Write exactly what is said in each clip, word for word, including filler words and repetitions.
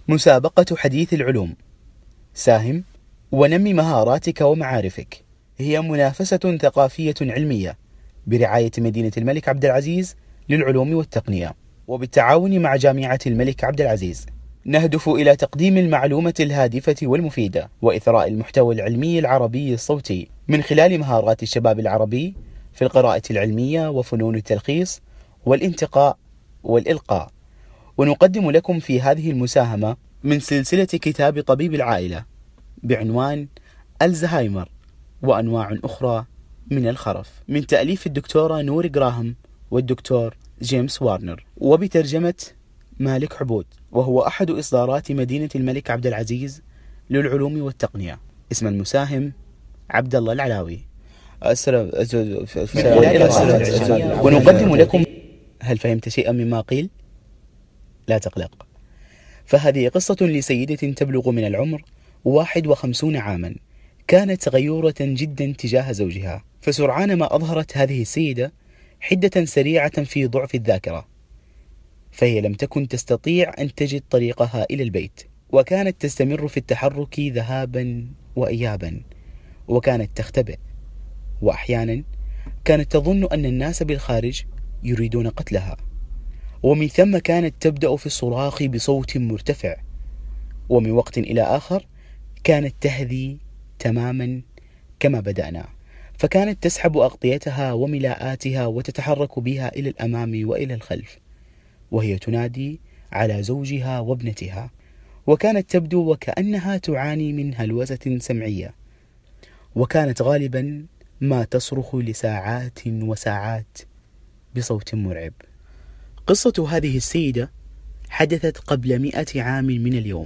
مسابقة حديث العلوم. ساهم ونمي مهاراتك ومعارفك. هي منافسة ثقافية علمية برعاية مدينة الملك عبد العزيز للعلوم والتقنية، وبالتعاون مع جامعة الملك عبد العزيز. نهدف إلى تقديم المعلومة الهادفة والمفيدة وإثراء المحتوى العلمي العربي الصوتي من خلال مهارات الشباب العربي في القراءة العلمية وفنون التلخيص والانتقاء والإلقاء. ونقدم لكم في هذه المساهمة من سلسلة كتاب طبيب العائلة بعنوان الزهايمر وأنواع أخرى من الخرف، من تأليف الدكتورة نور جراهام والدكتور جيمس وارنر، وبترجمة مالك عبود، وهو أحد إصدارات مدينة الملك عبد العزيز للعلوم والتقنية. اسم المساهم عبد الله العلاوي. السلام. ونقدم لكم. هل فهمت شيئا مما قيل؟ لا تقلق، فهذه قصة لسيدة تبلغ من العمر واحد وخمسون عاما، كانت غيورة جدا تجاه زوجها، فسرعان ما أظهرت هذه السيدة حدة سريعة في ضعف الذاكرة، فهي لم تكن تستطيع أن تجد طريقها إلى البيت، وكانت تستمر في التحرك ذهابا وإيابا، وكانت تختبئ، وأحيانا كانت تظن أن الناس بالخارج يريدون قتلها، ومن ثم كانت تبدأ في الصراخ بصوت مرتفع، ومن وقت إلى آخر كانت تهذي تماما كما بدأنا، فكانت تسحب أغطيتها وملاءاتها وتتحرك بها إلى الأمام وإلى الخلف، وهي تنادي على زوجها وابنتها، وكانت تبدو وكأنها تعاني من هلوسة سمعية، وكانت غالبا ما تصرخ لساعات وساعات بصوت مرعب. قصة هذه السيدة حدثت قبل مئة عام من اليوم،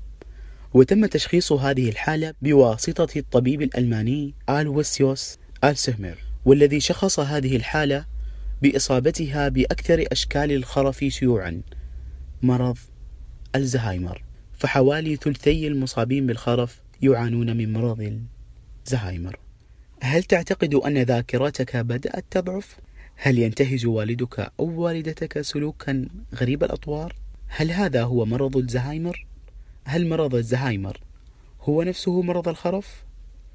وتم تشخيص هذه الحالة بواسطة الطبيب الألماني ألويسيوس ألسهمر، والذي شخص هذه الحالة بإصابتها بأكثر أشكال الخرف شيوعا، مرض الزهايمر. فحوالي ثلثي المصابين بالخرف يعانون من مرض الزهايمر. هل تعتقد أن ذاكرتك بدأت تضعف؟ هل ينتهج والدك أو والدتك سلوكا غريب الأطوار؟ هل هذا هو مرض الزهايمر؟ هل مرض الزهايمر هو نفسه مرض الخرف؟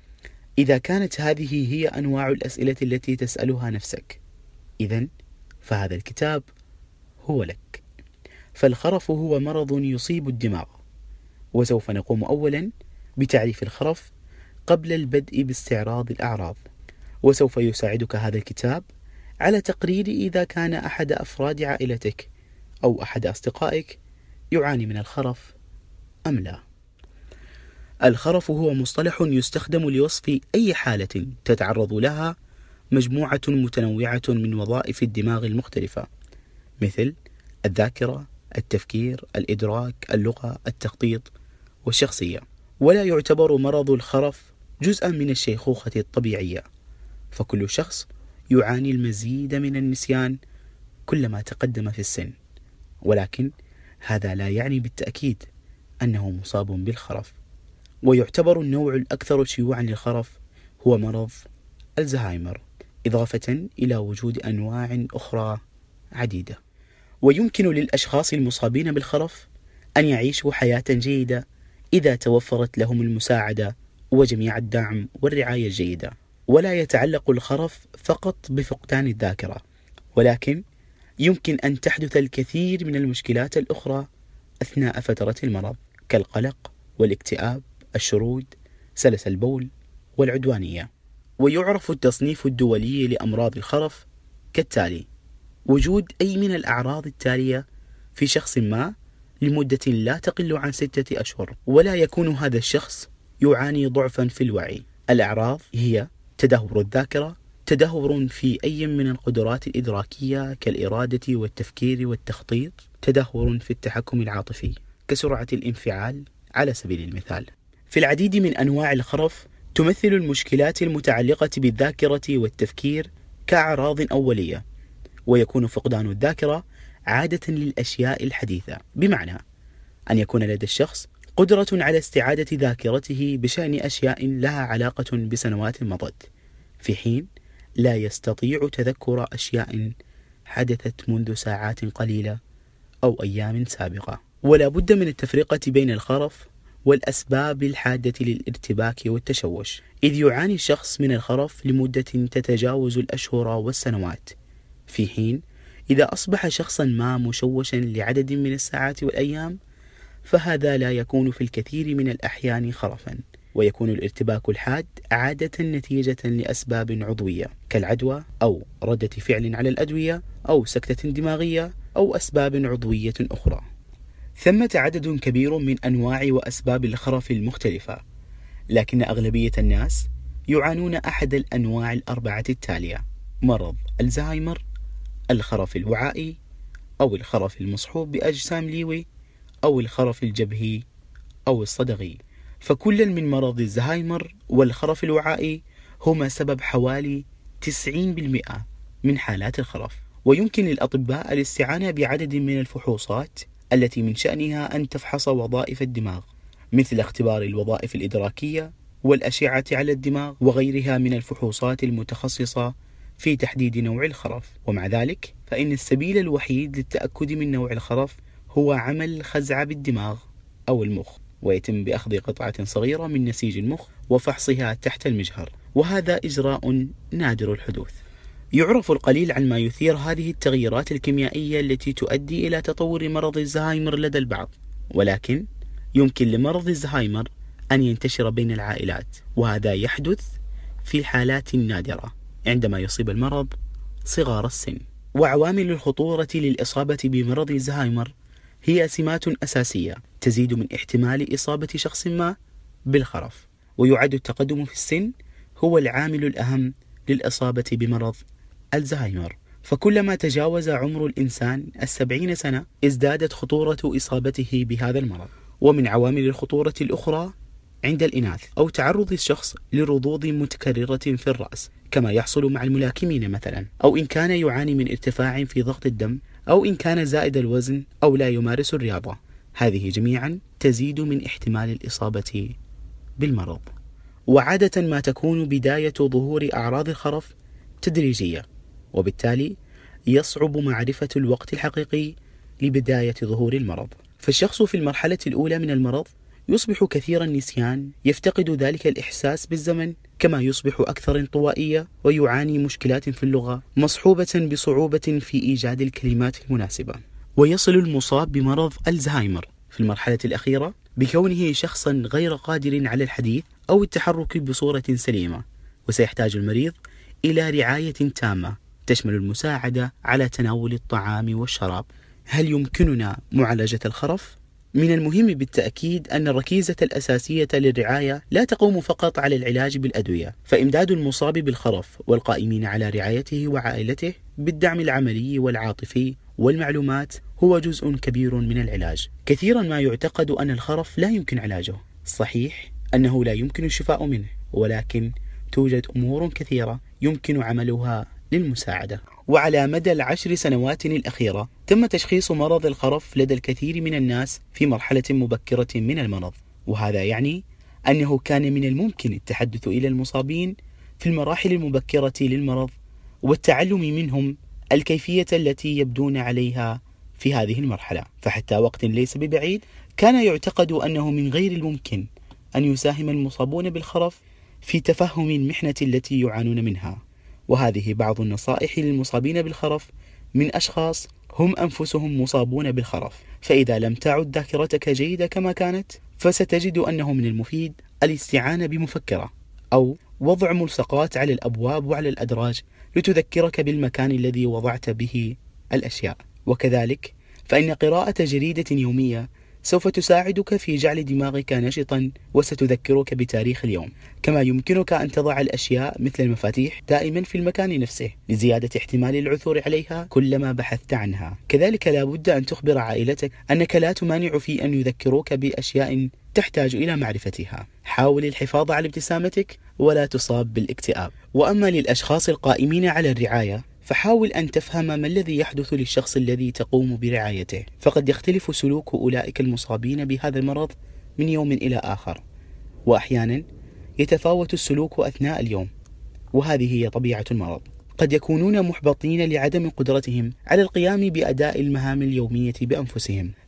إذا كانت هذه هي أنواع الأسئلة التي تسألها نفسك، إذن فهذا الكتاب هو لك. فالخرف هو مرض يصيب الدماغ، وسوف نقوم أولا بتعريف الخرف قبل البدء باستعراض الأعراض، وسوف يساعدك هذا الكتاب على تقرير إذا كان أحد أفراد عائلتك أو أحد أصدقائك يعاني من الخرف أم لا. الخرف هو مصطلح يستخدم لوصف أي حالة تتعرض لها مجموعة متنوعة من وظائف الدماغ المختلفة، مثل الذاكرة، التفكير، الإدراك، اللغة، التخطيط والشخصية. ولا يعتبر مرض الخرف جزءا من الشيخوخة الطبيعية، فكل شخص يعاني المزيد من النسيان كلما تقدم في السن، ولكن هذا لا يعني بالتأكيد أنه مصاب بالخرف. ويعتبر النوع الأكثر شيوعا للخرف هو مرض الزهايمر، إضافة إلى وجود أنواع أخرى عديدة. ويمكن للأشخاص المصابين بالخرف أن يعيشوا حياة جيدة إذا توفرت لهم المساعدة وجميع الدعم والرعاية الجيدة. ولا يتعلق الخرف فقط بفقدان الذاكرة، ولكن يمكن أن تحدث الكثير من المشكلات الأخرى أثناء فترة المرض، كالقلق والاكتئاب، الشرود، سلس البول والعدوانية. ويعرف التصنيف الدولي لأمراض الخرف كالتالي: وجود أي من الأعراض التالية في شخص ما لمدة لا تقل عن ستة أشهر، ولا يكون هذا الشخص يعاني ضعفا في الوعي. الأعراض هي تدهور الذاكرة، تدهور في أي من القدرات الإدراكية كالإرادة والتفكير والتخطيط، تدهور في التحكم العاطفي كسرعة الانفعال على سبيل المثال. في العديد من أنواع الخرف تمثل المشكلات المتعلقة بالذاكرة والتفكير كأعراض أولية، ويكون فقدان الذاكرة عادة للأشياء الحديثة، بمعنى أن يكون لدى الشخص قدرة على استعادة ذاكرته بشأن أشياء لها علاقة بسنوات مضت، في حين لا يستطيع تذكر أشياء حدثت منذ ساعات قليلة أو أيام سابقة. ولا بد من التفرقة بين الخرف والأسباب الحادة للارتباك والتشوش، إذ يعاني الشخص من الخرف لمدة تتجاوز الأشهر والسنوات، في حين إذا أصبح شخصا ما مشوشا لعدد من الساعات والأيام فهذا لا يكون في الكثير من الأحيان خرفا، ويكون الارتباك الحاد عادة نتيجة لأسباب عضوية كالعدوى أو ردة فعل على الأدوية أو سكتة دماغية أو أسباب عضوية أخرى. ثمة عدد كبير من أنواع وأسباب الخرف المختلفة، لكن أغلبية الناس يعانون أحد الأنواع الأربعة التالية: مرض الزهايمر، الخرف الوعائي، أو الخرف المصحوب بأجسام ليوي، أو الخرف الجبهي أو الصدغي. فكل من مرض الزهايمر والخرف الوعائي هما سبب حوالي تسعين بالمئة من حالات الخرف. ويمكن للأطباء الاستعانة بعدد من الفحوصات التي من شأنها أن تفحص وظائف الدماغ، مثل اختبار الوظائف الإدراكية والأشعة على الدماغ وغيرها من الفحوصات المتخصصة في تحديد نوع الخرف. ومع ذلك فإن السبيل الوحيد للتأكد من نوع الخرف هو عمل خزعة بالدماغ أو المخ، ويتم بأخذ قطعة صغيرة من نسيج المخ وفحصها تحت المجهر، وهذا إجراء نادر الحدوث. يعرف القليل عن ما يثير هذه التغييرات الكيميائية التي تؤدي إلى تطور مرض الزهايمر لدى البعض، ولكن يمكن لمرض الزهايمر أن ينتشر بين العائلات، وهذا يحدث في حالات نادرة عندما يصيب المرض صغار السن. وعوامل الخطورة للإصابة بمرض الزهايمر هي سمات أساسية تزيد من احتمال إصابة شخص ما بالخرف، ويعد التقدم في السن هو العامل الأهم للإصابة بمرض الزهايمر. فكلما تجاوز عمر الإنسان السبعين سنة ازدادت خطورة إصابته بهذا المرض. ومن عوامل الخطورة الأخرى عند الإناث أو تعرض الشخص لرضوض متكررة في الرأس كما يحصل مع الملاكمين مثلا، أو إن كان يعاني من ارتفاع في ضغط الدم، أو إن كان زائد الوزن أو لا يمارس الرياضة. هذه جميعا تزيد من احتمال الإصابة بالمرض. وعادة ما تكون بداية ظهور أعراض الخرف تدريجية، وبالتالي يصعب معرفة الوقت الحقيقي لبداية ظهور المرض. فالشخص في المرحلة الأولى من المرض يصبح كثير النسيان، يفتقد ذلك الإحساس بالزمن، كما يصبح أكثر انطوائية ويعاني مشكلات في اللغة مصحوبة بصعوبة في إيجاد الكلمات المناسبة. ويصل المصاب بمرض الزهايمر في المرحلة الأخيرة بكونه شخصا غير قادر على الحديث أو التحرك بصورة سليمة، وسيحتاج المريض إلى رعاية تامة تشمل المساعدة على تناول الطعام والشراب. هل يمكننا معالجة الخرف؟ من المهم بالتأكيد أن الركيزة الأساسية للرعاية لا تقوم فقط على العلاج بالأدوية، فإمداد المصاب بالخرف والقائمين على رعايته وعائلته بالدعم العملي والعاطفي والمعلومات هو جزء كبير من العلاج. كثيرا ما يعتقد أن الخرف لا يمكن علاجه. صحيح أنه لا يمكن الشفاء منه، ولكن توجد أمور كثيرة يمكن عملها للمساعدة. وعلى مدى العشر سنوات الأخيرة تم تشخيص مرض الخرف لدى الكثير من الناس في مرحلة مبكرة من المرض، وهذا يعني أنه كان من الممكن التحدث إلى المصابين في المراحل المبكرة للمرض والتعلم منهم الكيفية التي يبدون عليها في هذه المرحلة. فحتى وقت ليس ببعيد كان يعتقد أنه من غير الممكن أن يساهم المصابون بالخرف في تفهم المحنة التي يعانون منها. وهذه بعض النصائح للمصابين بالخرف من أشخاص هم أنفسهم مصابون بالخرف. فإذا لم تعد ذاكرتك جيدة كما كانت فستجد أنه من المفيد الاستعانة بمفكرة أو وضع ملصقات على الأبواب وعلى الأدراج لتذكرك بالمكان الذي وضعت به الأشياء. وكذلك فإن قراءة جريدة يومية سوف تساعدك في جعل دماغك نشطا وستذكرك بتاريخ اليوم. كما يمكنك أن تضع الأشياء مثل المفاتيح دائما في المكان نفسه لزيادة احتمال العثور عليها كلما بحثت عنها. كذلك لا بد أن تخبر عائلتك أنك لا تمانع في أن يذكروك بأشياء تحتاج إلى معرفتها. حاول الحفاظ على ابتسامتك ولا تصاب بالاكتئاب. وأما للأشخاص القائمين على الرعاية فحاول أن تفهم ما الذي يحدث للشخص الذي تقوم برعايته، فقد يختلف سلوك أولئك المصابين بهذا المرض من يوم إلى آخر، وأحيانا يتفاوت السلوك أثناء اليوم، وهذه هي طبيعة المرض. قد يكونون محبطين لعدم قدرتهم على القيام بأداء المهام اليومية بأنفسهم،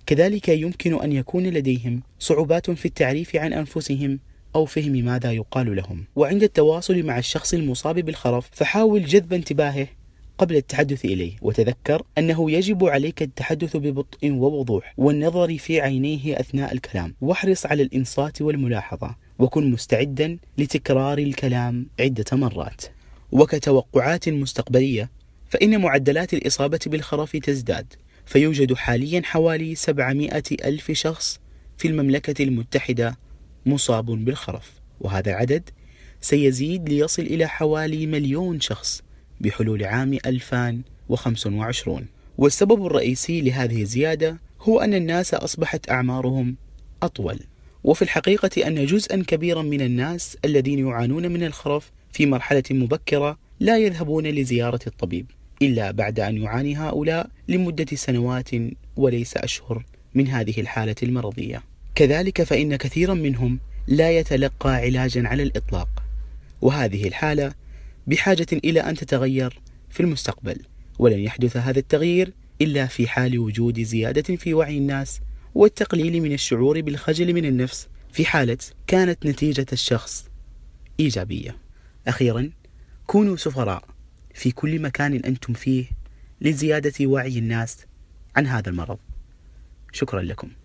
كذلك يمكن أن يكون لديهم صعوبات في التعريف عن أنفسهم أو فهم ماذا يقال لهم. وعند التواصل مع الشخص المصاب بالخرف فحاول جذب انتباهه قبل التحدث إليه، وتذكر أنه يجب عليك التحدث ببطء ووضوح والنظر في عينيه أثناء الكلام، واحرص على الإنصات والملاحظة، وكن مستعدا لتكرار الكلام عدة مرات. وكتوقعات مستقبلية، فإن معدلات الإصابة بالخرف تزداد، فيوجد حاليا حوالي سبعمائة ألف شخص في المملكة المتحدة مصاب بالخرف، وهذا العدد سيزيد ليصل إلى حوالي مليون شخص بحلول عام ألفين وخمسة وعشرين. والسبب الرئيسي لهذه الزيادة هو أن الناس أصبحت أعمارهم أطول، وفي الحقيقة أن جزءا كبيرا من الناس الذين يعانون من الخرف في مرحلة مبكرة لا يذهبون لزيارة الطبيب إلا بعد أن يعاني هؤلاء لمدة سنوات وليس أشهر من هذه الحالة المرضية. كذلك فإن كثيرا منهم لا يتلقى علاجا على الإطلاق، وهذه الحالة بحاجة إلى أن تتغير في المستقبل، ولن يحدث هذا التغيير إلا في حال وجود زيادة في وعي الناس والتقليل من الشعور بالخجل من النفس في حالة كانت نتيجة الشخص إيجابية. أخيرا، كونوا سفراء في كل مكان أنتم فيه لزيادة وعي الناس عن هذا المرض. شكرا لكم.